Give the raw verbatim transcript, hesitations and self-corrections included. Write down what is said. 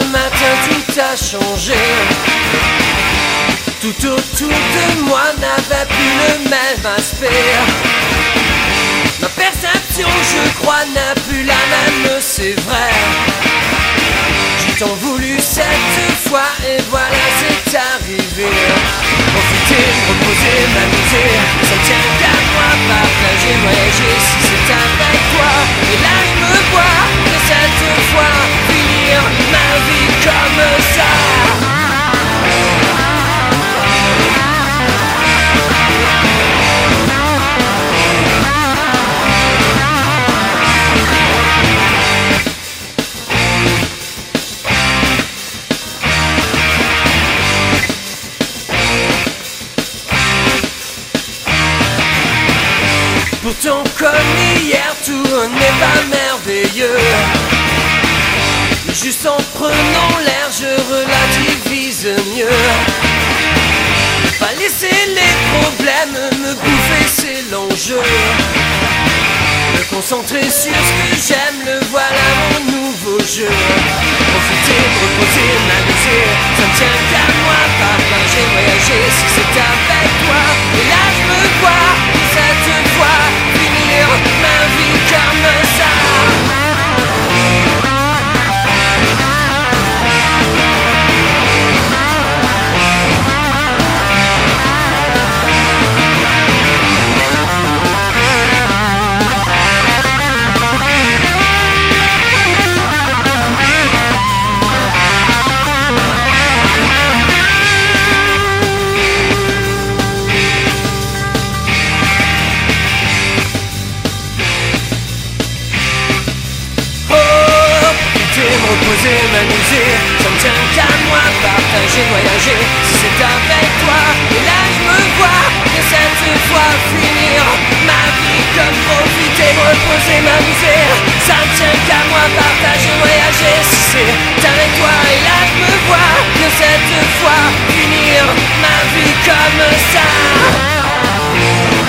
ce matin tout a changé. Tout autour de moi n'avait plus le même aspect. Ma perception, je crois, n'a plus la même, c'est vrai. J'ai tant voulu cette fois et voilà c'est arrivé. Profiter, reposer, m'amuser, ça ne tient qu'à moi. Partager, voyager si c'est avec toi. Et là je me vois que cette fois finir ma vie comme ça. Pourtant comme hier tout n'est pas merveilleux. Mais juste en prenant l'air je relativise mieux. Pas laisser les problèmes me bouffer, c'est l'enjeu. Me concentrer sur ce que j'aime, le voilà mon nouveau jeu. Profiter, me reposer, m'amuser, ça ne tient qu'à moi. Partager, voyager si c'est avec toi. Et là je me vois cette fois finir ma vie comme ça. Reposer, m'amuser, ça ne tient qu'à moi. Partager, voyager, si c'est avec toi. Et là je me vois que cette fois finir ma vie comme profiter, me reposer, m'amuser, ça ne tient qu'à moi. Partager, voyager, si c'est avec toi. Et là je me vois que cette fois finir ma vie comme ça.